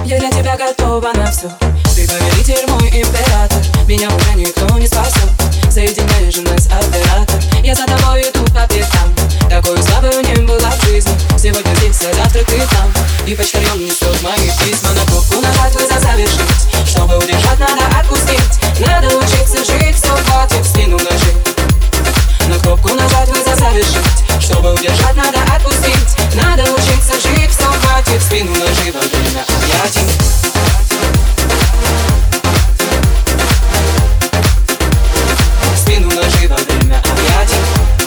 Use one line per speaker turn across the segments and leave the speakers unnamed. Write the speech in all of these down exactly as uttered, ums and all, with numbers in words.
Я для тебя готова на все. Ты повелитель, мой император. Меня уже никто не спасет. Соединяешь же нас, оператор. Я за тобой иду по пятам. Такой слабой не была в жизни. Сегодня здесь, а завтра ты там. И почтальон несет мои письма. На кнопку нажать, вызов завершить. Чтобы удержать, надо отпустить. Надо учиться жить, все хватит в спину нажить. На кнопку нажать, вызов завершить. Чтобы удержать, надо отпустить. Надо учиться жить, все хватит в спину нажить. Во время объятий. Спину нажи во время объятий.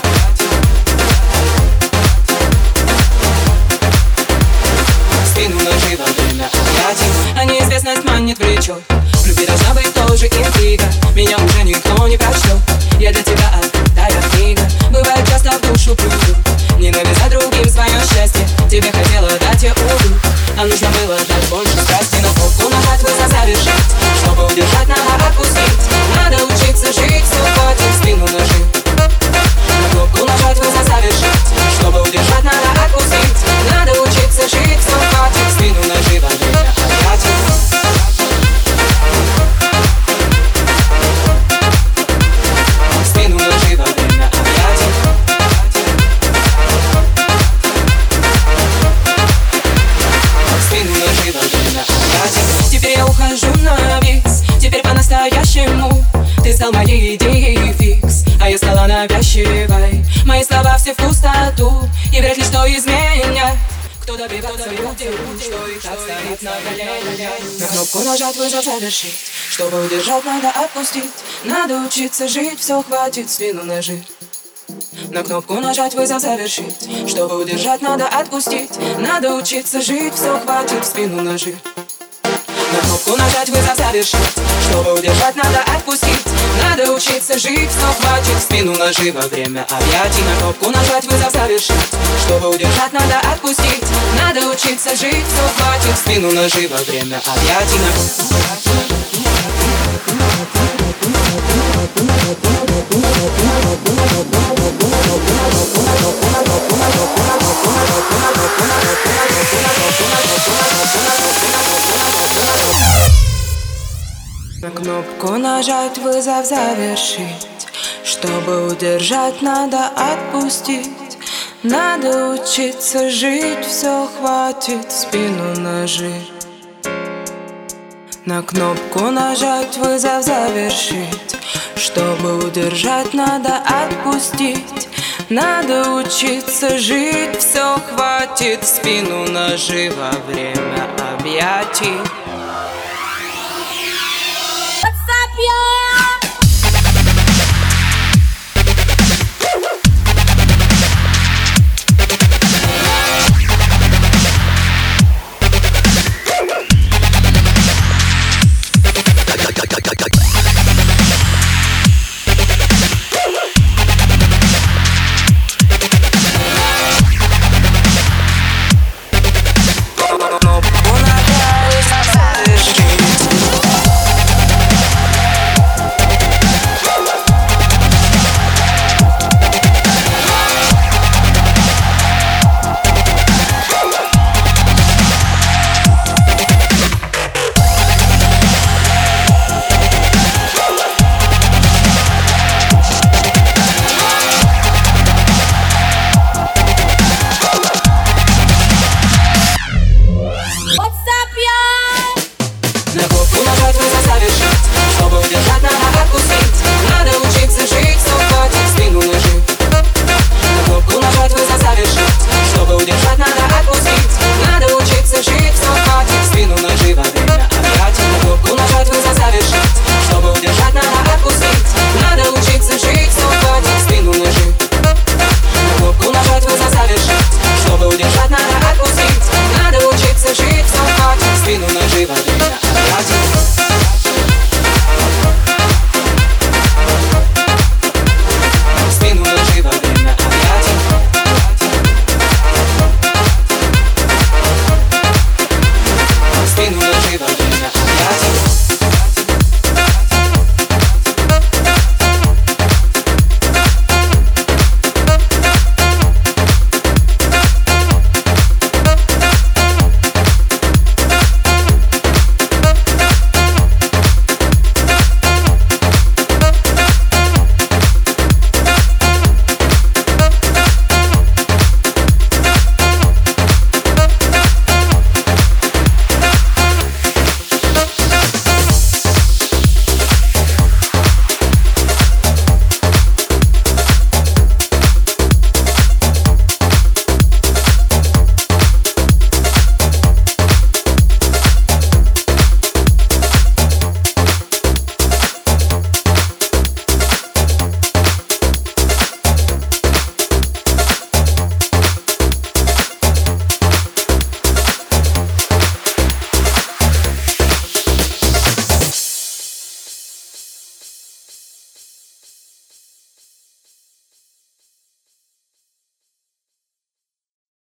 Спину нажи во время объятий. А неизвестность манит влечет. В любви должна быть тоже интрига. Меня уже никто не прочтет. Я для тебя открытая книга. Бывает часто в душу плюю. Не навязать другим свое счастье. Тебе хотела дать я уйду, а нужно было дать больше страсти. На кнопку нажать, вызов завершить. Чтобы удержать, надо отпустить. Надо учиться жить, все хватит спину нажи. На кнопку нажать, вызов завершить. Чтобы удержать, надо отпустить. Надо учиться жить, все хватит спину нажи. Во время объятий. Спину нажи во время объятий. Спину нажи во время объятий. Теперь я ухожу на бис. Теперь по-настоящему. Ты стал моей идеей фикс, а я стала навязчивой. Мои слова все в пустоту, и вряд ли что изменят. Кто добивается людей, что и так стоит на коленях. На кнопку нажать, вызов завершить. Чтобы удержать, надо отпустить. Надо учиться жить, все хватит спину нажить. На кнопку нажать, вызов завершить. Чтобы удержать, надо отпустить. Надо учиться жить, все хватит спину нажить. На кнопку нажать, вызов завершить. Чтобы удержать, надо отпустить. Надо учиться жить, все хватит спину нажи во время объятий. На кнопку нажать, вызов завершить. Чтобы удержать, надо отпустить. Надо учиться жить, все хватит спину нажи во время объятий. На кнопку нажать, вызов завершить. Чтобы удержать, надо отпустить. Надо учиться жить, все хватит спину нажи. На кнопку нажать, вызов завершить. Чтобы удержать, надо отпустить. Надо учиться жить, все хватит спину нажи во время объятий. Спину нажи.